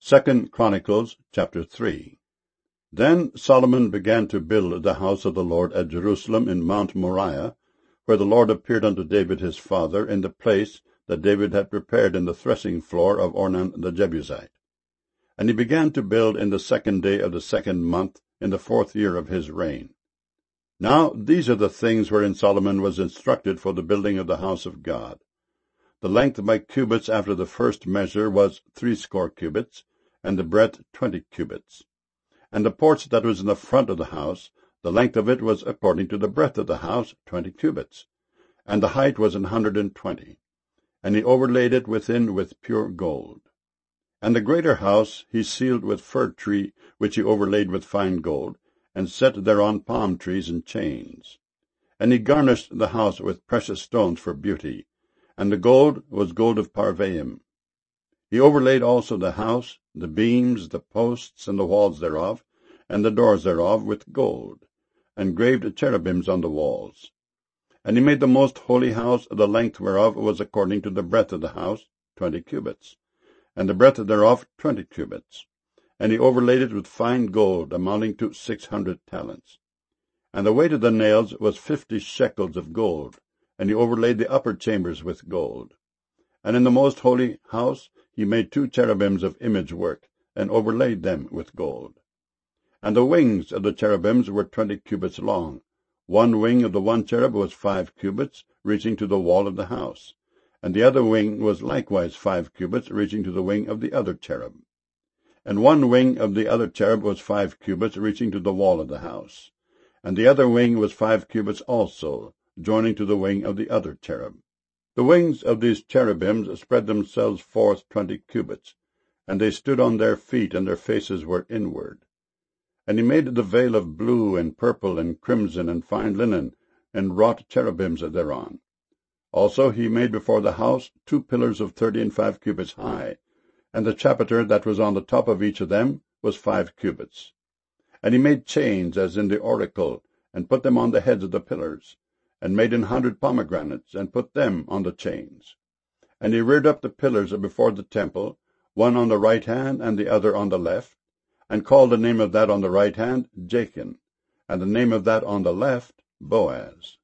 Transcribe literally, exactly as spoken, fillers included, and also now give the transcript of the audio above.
Second Chronicles chapter three. Then Solomon began to build the house of the Lord at Jerusalem in Mount Moriah, where the Lord appeared unto David his father, in the place that David had prepared in the threshing floor of Ornan the Jebusite. And he began to build in the second day of the second month, in the fourth year of his reign. Now these are the things wherein Solomon was instructed for the building of the house of God. The length by cubits after the first measure was threescore cubits, and the breadth twenty cubits. And the porch that was in the front of the house, the length of it was according to the breadth of the house, twenty cubits, and the height was an hundred and twenty. And he overlaid it within with pure gold. And the greater house he sealed with fir tree, which he overlaid with fine gold, and set thereon palm trees and chains. And he garnished the house with precious stones for beauty, and the gold was gold of Parvaim. He overlaid also the house, the beams, the posts, and the walls thereof, and the doors thereof with gold, and graved cherubims on the walls. And he made the most holy house, the length whereof was according to the breadth of the house, twenty cubits, and the breadth thereof twenty cubits. And he overlaid it with fine gold, amounting to six hundred talents. And the weight of the nails was fifty shekels of gold, and he overlaid the upper chambers with gold. And in the most holy house he made two cherubims of image work, and overlaid them with gold. And the wings of the cherubims were twenty cubits long. One wing of the one cherub was five cubits, reaching to the wall of the house, and the other wing was likewise five cubits, reaching to the wing of the other cherub. And one wing of the other cherub was five cubits, reaching to the wall of the house, and the other wing was five cubits also, joining to the wing of the other cherub. The wings of these cherubims spread themselves forth twenty cubits, and they stood on their feet, and their faces were inward. And he made the veil of blue, and purple, and crimson, and fine linen, and wrought cherubims thereon. Also he made before the house two pillars of thirty and five cubits high, and the chapiter that was on the top of each of them was five cubits. And he made chains as in the oracle, and put them on the heads of the pillars, and made an hundred pomegranates, and put them on the chains. And he reared up the pillars before the temple, one on the right hand, and the other on the left, and called the name of that on the right hand Jachin, and the name of that on the left Boaz.